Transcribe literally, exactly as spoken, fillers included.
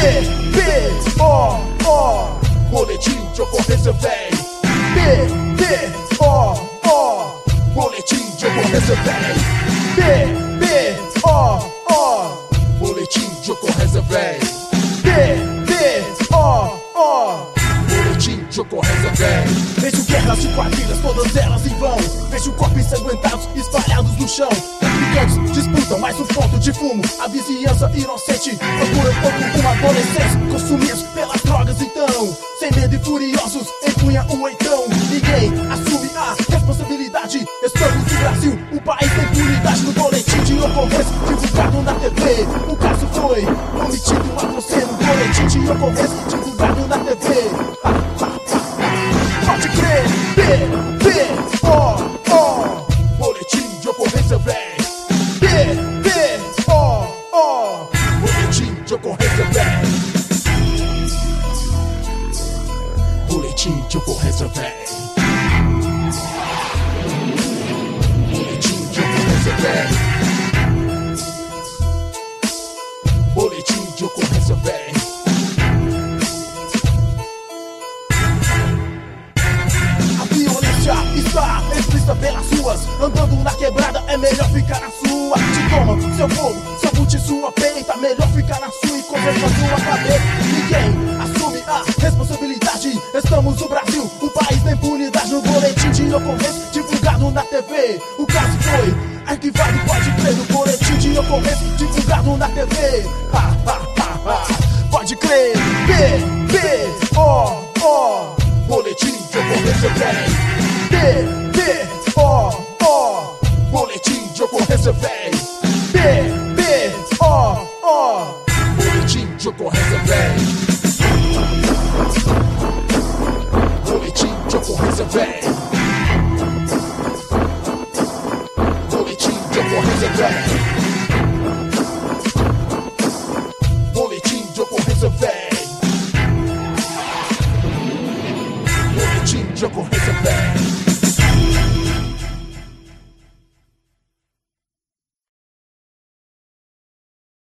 B, O, O, boletim de ocorrência véi. B, B, O, O, boletim de ocorrência véi. B, B, O, O, boletim de ocorrência véi. B, B, O, O, boletim de ocorrência véi. Vejo guerras de quadrilhas, todas elas em vão. Vejo corpos ensanguentados espalhados no chão. Traficantes disputam mais um ponto de fumo. A vizinhança inocente procura todo um adolescente consumidos pelas drogas então. Sem medo e furiosos empunha o oitão. Ninguém assume a responsabilidade. Estamos no Brasil, o país tem impunidade. No boletim de ocorrência divulgado na T V, o caso foi omitido a você. No boletim de ocorrência divulgado na T V. Ha, ha, ha, ha. Pode crer. B, B, O, O, boletim de ocorrência véi. B, B, O, O, boletim de ocorrência véi. Boletim de ocorrência véi. Boletim de ocorrência véi. Boletim de ocorrência véi. A violência está explícita pelas ruas. Andando na quebrada é melhor ficar na sua. Te toma seu fogo, seu boot, sua peita. Melhor ficar na sua e conversa com a sua cabeça. Ninguém assume a responsabilidade. Estamos no Brasil, o país da impunidade. No boletim de ocorrência divulgado na T V, o caso foi arquivado, pode crer. No boletim de ocorrência divulgado na T V. Ha, ha, ha, ha. Pode crer. B, B, O, O, boletim de ocorrência véi. B, B, O, O, boletim de ocorrência véi. B, B, O, O, boletim de ocorrência véi. Boletim de ocorrência véi. Boletim de ocorrência véi. Boletim de ocorrência véi. Boletim de ocorrência véi.